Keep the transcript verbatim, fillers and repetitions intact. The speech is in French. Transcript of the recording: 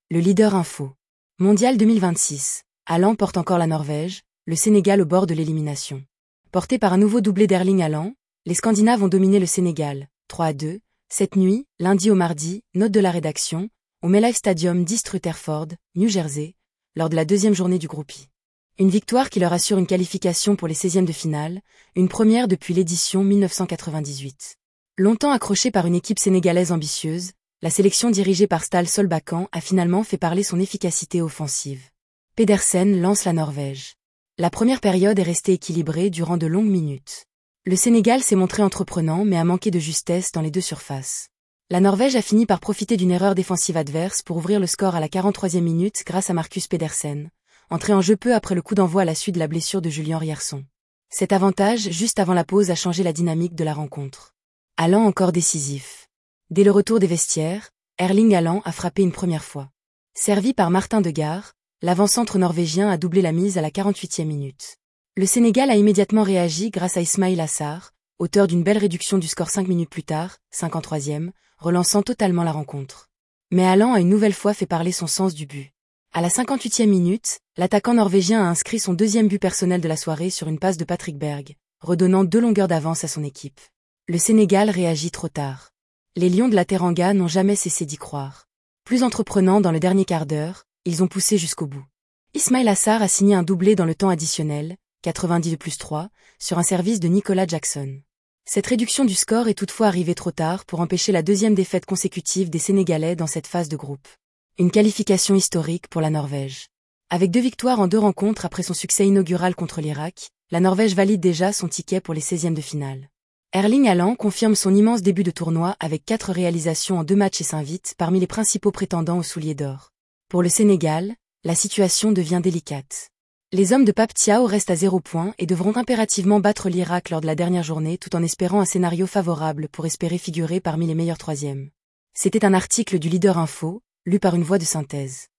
Le leader info. Mondial deux mille vingt-six. Haaland porte encore la Norvège, le Sénégal au bord de l'élimination. Porté par un nouveau doublé d'Erling Haaland, les Scandinaves ont dominé le Sénégal, trois à deux, cette nuit, lundi au mardi, note de la rédaction, au MetLife Stadium d'East Rutherford, New Jersey, lors de la deuxième journée du groupe I. Une victoire qui leur assure une qualification pour les seizièmes de finale, une première depuis l'édition mille neuf cent quatre-vingt-dix-huit. Longtemps accrochée par une équipe sénégalaise ambitieuse, la sélection dirigée par Ståle Solbakken a finalement fait parler son efficacité offensive. Pedersen lance la Norvège. La première période est restée équilibrée durant de longues minutes. Le Sénégal s'est montré entreprenant mais a manqué de justesse dans les deux surfaces. La Norvège a fini par profiter d'une erreur défensive adverse pour ouvrir le score à la quarante-troisième minute grâce à Marcus Pedersen, entré en jeu peu après le coup d'envoi à la suite de la blessure de Julian Ryerson. Cet avantage, juste avant la pause, a changé la dynamique de la rencontre. Haaland encore décisif. Dès le retour des vestiaires, Erling Haaland a frappé une première fois. Servi par Martin Degaard, l'avant-centre norvégien a doublé la mise à la quarante-huitième minute. Le Sénégal a immédiatement réagi grâce à Ismaïla Sarr, auteur d'une belle réduction du score cinq minutes plus tard, cinquante-troisième, relançant totalement la rencontre. Mais Haaland a une nouvelle fois fait parler son sens du but. À la cinquante-huitième minute, l'attaquant norvégien a inscrit son deuxième but personnel de la soirée sur une passe de Patrick Berg, redonnant deux longueurs d'avance à son équipe. Le Sénégal réagit trop tard. Les Lions de la Teranga n'ont jamais cessé d'y croire. Plus entreprenants dans le dernier quart d'heure, ils ont poussé jusqu'au bout. Ismaïla Sarr a signé un doublé dans le temps additionnel, quatre-vingt-dix plus trois, sur un service de Nicolas Jackson. Cette réduction du score est toutefois arrivée trop tard pour empêcher la deuxième défaite consécutive des Sénégalais dans cette phase de groupe. Une qualification historique pour la Norvège. Avec deux victoires en deux rencontres après son succès inaugural contre l'Irak, la Norvège valide déjà son ticket pour les seizièmes de finale. Erling Haaland confirme son immense début de tournoi avec quatre réalisations en deux matchs et s'invite parmi les principaux prétendants au soulier d'or. Pour le Sénégal, la situation devient délicate. Les hommes de Pape Thiaw restent à zéro point et devront impérativement battre l'Irak lors de la dernière journée tout en espérant un scénario favorable pour espérer figurer parmi les meilleurs troisièmes. C'était un article du Leader Info, lu par une voix de synthèse.